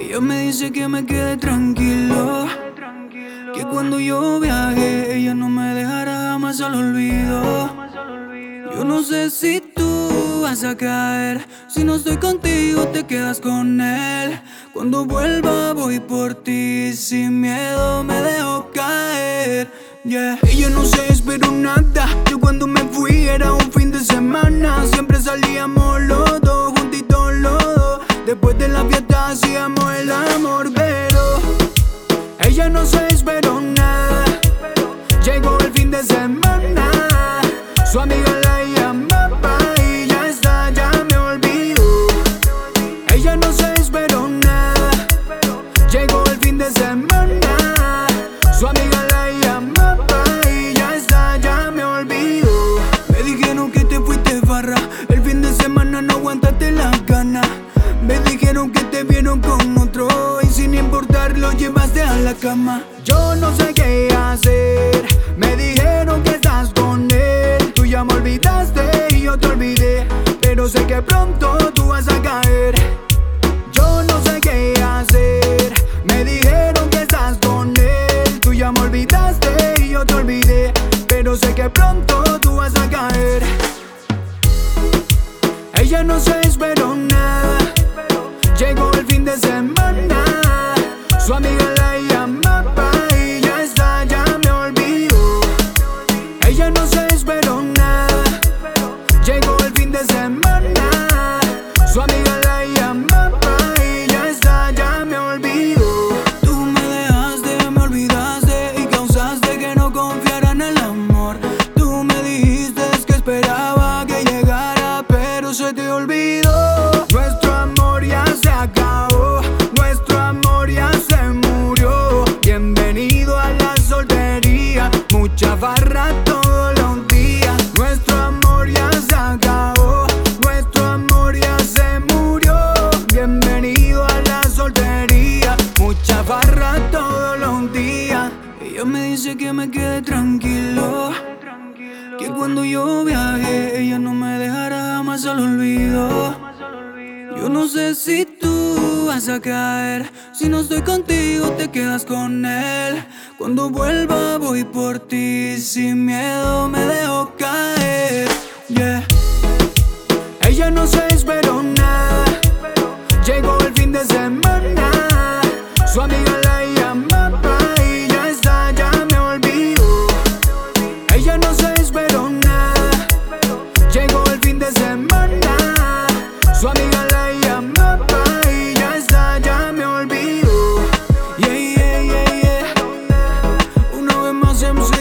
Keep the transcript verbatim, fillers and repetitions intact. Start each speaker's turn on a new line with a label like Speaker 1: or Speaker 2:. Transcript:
Speaker 1: Ella me dice que me quede tranquilo, que cuando yo viaje ella no me dejará jamás al olvido. Yo no sé si tú vas a caer, si no estoy contigo te quedas con él. Cuando vuelva voy por ti, sin miedo me dejo caer. Yeah. Ella no se esperó nada, yo cuando me fui era un fin de semana. Siempre salíamos los dos, juntitos los dos. Después de la fiesta hacíamos el amor, pero ella no se esperó nada. Llegó el fin de semana, su amiga la llamaba y ya está, ya me olvidó. Ella no se esperó nada. Llegó el fin de semana, su amiga la llamaba y ya está, ya me olvidó. Me dijeron que te fuiste farra, el fin de semana no aguantaste las ganas. Me dijeron que te vieron con otro y sin importar lo llevaste a la cama. Yo no sé qué hacer, me dijeron que estás con él. Tú ya me olvidaste y yo te olvidé, pero sé que pronto tú vas a caer. Yo no sé qué hacer, me dijeron que estás con él. Tú ya me olvidaste y yo te olvidé, pero sé que pronto tú vas a caer. Ella no se esperó nada. Llegó el fin de semana, su amiga la llamaba y ya está, ya me olvidó. Ella no se esperó nada. Llegó el fin de semana, su amiga la llamaba y ya está, ya me olvidó. Tú me dejaste, me olvidaste y causaste que no confiara en el amor. Tú me dijiste que esperaba que llegara, pero se te olvidó. Nuestro amor ya se acabó, nuestro amor ya se murió. Bienvenido a la soltería, mucha farra todos los días. Nuestro amor ya se acabó, nuestro amor ya se murió. Bienvenido a la soltería, mucha farra todos los días. Ella me dice que me quede tranquilo, que cuando yo viaje ella no me dejará jamás al olvido. Yo no sé si tú vas a caer, si no estoy contigo te quedas con él. Cuando vuelva voy por ti, sin miedo me dejo caer. Yeah. Ella no se esperó nada. Llegó el fin de semana, su amiga la llamaba y ya está, ya me olvidó. Ella no se esperó nada. Llegó el fin de semana, su amiga la llamaba y ya está, ya me olvidó. Yeah, yeah, yeah, yeah. Una vez más M C